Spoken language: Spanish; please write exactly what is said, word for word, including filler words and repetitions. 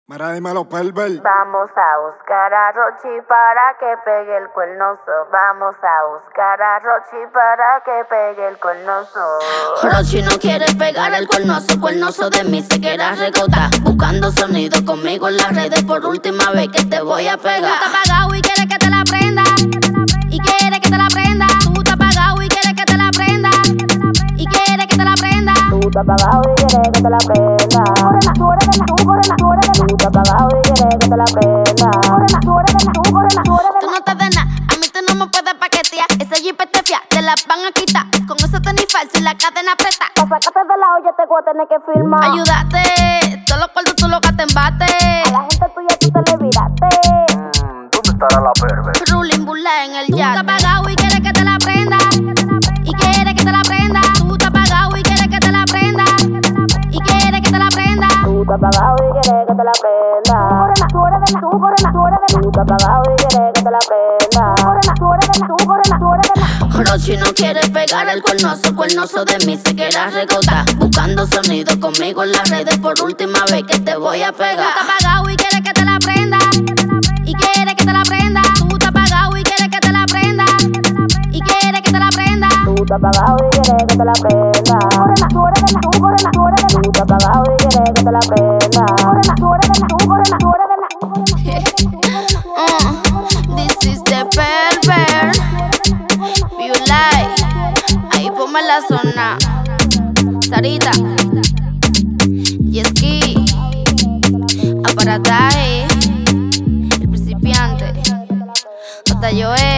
Mara, dímelo, perver. Vamos a buscar a Rochi para que pegue el cuernoso. Vamos a buscar a Rochi para que pegue el cuernoso. Rochi no quiere pegar el cuernoso, cuernoso de mí se quiere regotar. Buscando sonido conmigo en las redes, por última vez que te voy a pegar. Tú estás pagado y quieres que te la prenda, y quieres que te la prenda. Tú estás pagado y quieres que te la prenda, y quieres que te la prenda. Tú estás pagado y quieres que te la prenda. Corona, tú eres de la U, corona, tú eres de la U. Tú estás pagado y quieres que te la prenda. Corona, tú eres de la U, corona, tú eres de la U. Tú no te de nada, a mí tú no me puedes paquetear. Ese jeep te fia, te la van a quitar. Con eso tenis falso y la cadena apretada. Pa' sacarte de la olla te voy a tener que filmar. Ayúdate, todos los cuartos tú lo gastas en bate. A la gente tuya tú te le viraste. Mm, ¿dónde estará la perver? Ruling burla en el yate. Tú estás pagado y quieres que te la prenda, y quieres que te la prenda. Tú estás pagado y quieres que te la prenda, y quieres que te la prenda. Tú estás pagado y quieres que te la prenda. Corona, tú eres de la U, corona, tú eres de la U. Tú estás pagado y quieres que te la prenda. Corona, tú eres de la U, corona, tú eres de la U. Rochi no quiere pegar el cuernoso, cuernoso de mí se quiere regotar. Buscando sonido conmigo en las redes, por última vez que te voy a Tú pegar. estás pagado y quieres que te la prenda, y quieres que te la prenda. Tú estás pagado y quieres que te la prenda, y quieres que te la prenda. Tú estás pagado y quieres que te la prenda. Corona, tú eres de la U, corona, tú eres de la U. Tú estás pagado y quieres que te la prenda. Corona, tú eres de la U, corona, tú eres de la U. Uh, this is the pervert. You like. Ahí ponme la zona. Sarita. Yeski. Aparataje. El principiante. Hasta yo